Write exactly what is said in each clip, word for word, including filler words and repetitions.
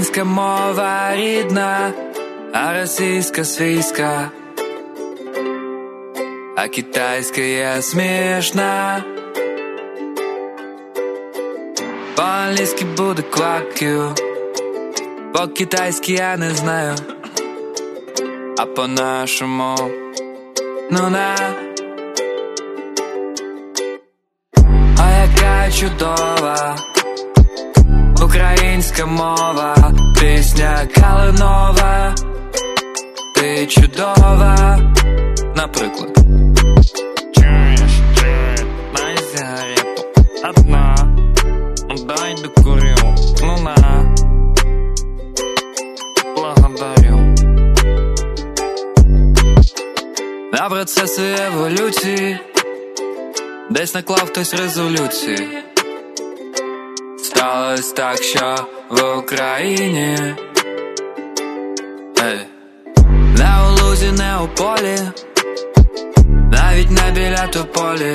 Українська мова рідна, а російська свійська, а китайська є смішна. По-англійськи буде quack you, по-китайськи я не знаю, а по-нашому ну на. А яка чудова українська мова, пісня калинова, ти чудова, наприклад. Чуєш, ти, дай сигарету, одна, дай докурю, ну на, благодарю. На процеси еволюції десь наклав хтось резолюції. Сталось так, що в Україні Ей. Не у лузі, не у полі, навіть не біля тополі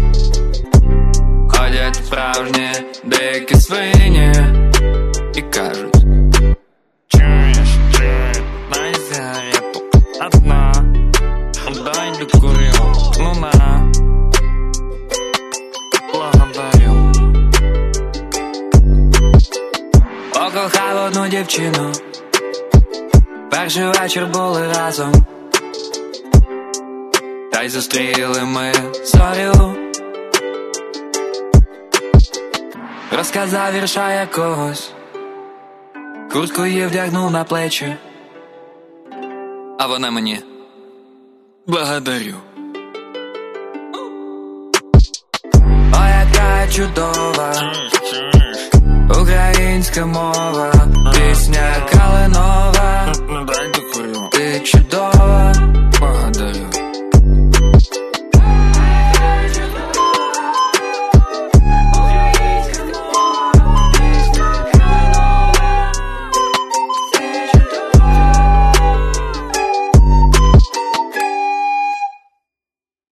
ходять справжні дикі свині і кажуть: Чуєш, ти, дай сигарету, одна, дай докурю, ну на, благодарю. покохав одну дівчину, перший вечір були разом, та й зустріли ми зорю. Розказав вірша якогось, куртку її вдягнув на плечі, а вона мені: благодарю. О, яка чудова українська мова, пісня калинова, Дай докурю. ти чудова.